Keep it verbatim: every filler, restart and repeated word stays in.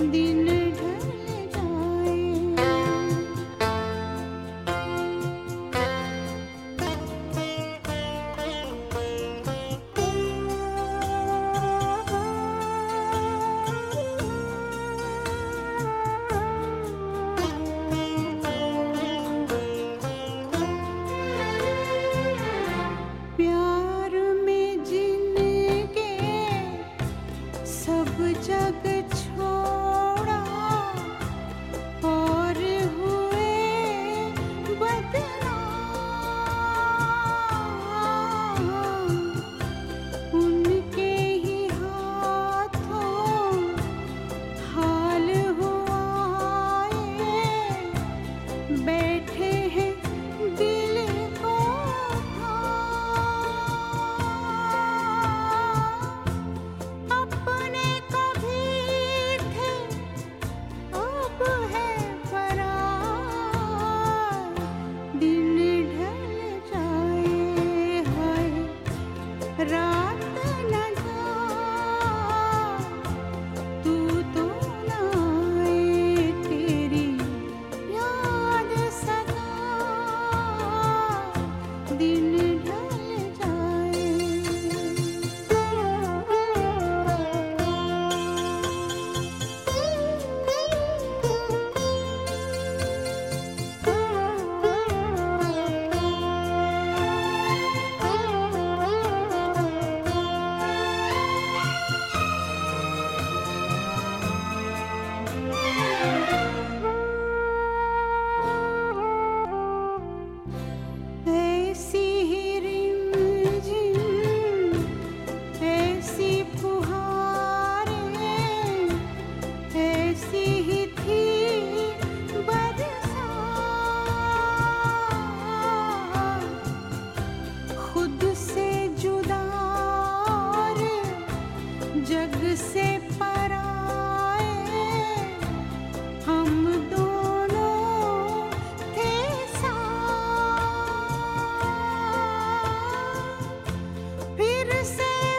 दिन ढल जाए। प्यार में जिनके सब जग छोड़ा और हुए बदनाम, उनके ही हाथों हाल हुआ ये, बैठे हैं दिल को अपने कभी थे अब है फरार, दिन ढल जाए हाय रात न जाए, तू तो न आए तेरी याद सदा, दिन ढल जाए। ऐसी ही रिमझिम ऐसी फुहारें, ऐसी ही थी बरसात, खुद से जुदा और जग से पराए, हम दोनों थे साथ, फिर से